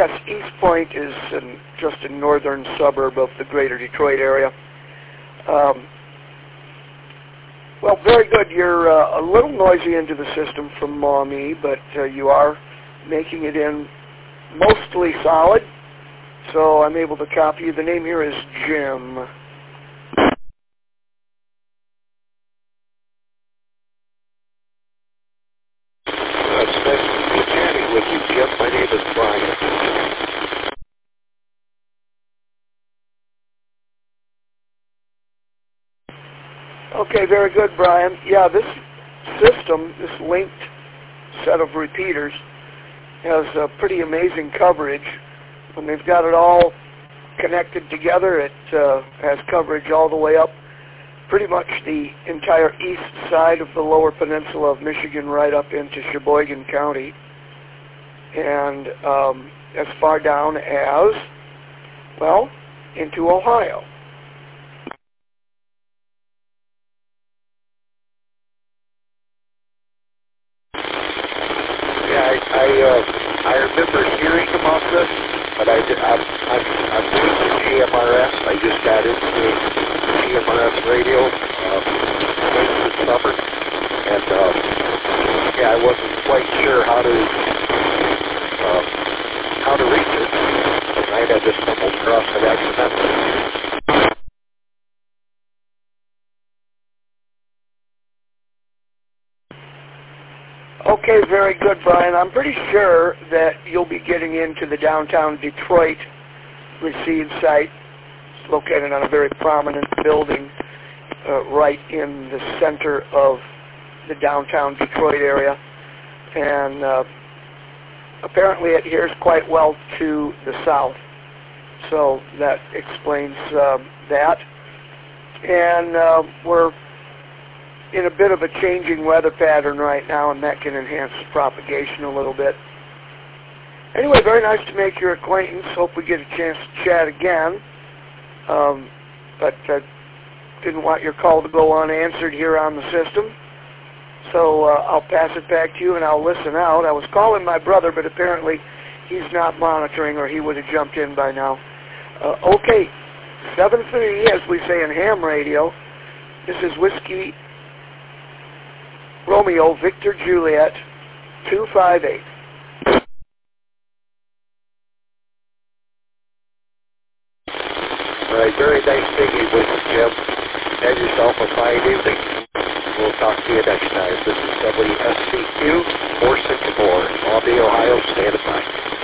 Yes, East Point is just a northern suburb of the greater Detroit area. Well, very good. You're a little noisy into the system from me, but you are making it in mostly solid, so I'm able to copy you. The name here is Jim. It's nice to be chatting with you, Jim. My name is Brian. Okay, very good, Brian. Yeah, this system, this linked set of repeaters, has pretty amazing coverage. When they've got it all connected together, it has coverage all the way up pretty much the entire east side of the lower peninsula of Michigan, right up into Sheboygan County, and as far down as, well, into Ohio. I remember hearing about this, but I'm doing the GMRS. I just got into GMRS radio late this summer, and I wasn't quite sure how to reach it. And I had just stumbled across it accidentally. Okay, very good, Brian. I'm pretty sure that you'll be getting into the downtown Detroit receive site. It's located on a very prominent building right in the center of the downtown Detroit area. And apparently it adheres quite well to the south. So that explains that. And we're in a bit of a changing weather pattern right now, and that can enhance the propagation a little bit. Anyway, very nice to make your acquaintance. Hope we get a chance to chat again. But I didn't want your call to go unanswered here on the system. So I'll pass it back to you, and I'll listen out. I was calling my brother, but apparently he's not monitoring, or he would have jumped in by now. Okay, 7-3, as we say in ham radio. This is Whiskey Romeo Victor Juliet 258. All right, very nice speaking with you, Jim. Have yourself a fine evening. We'll talk to you next time. This is WSCQ 464, Albany, Ohio, standing by.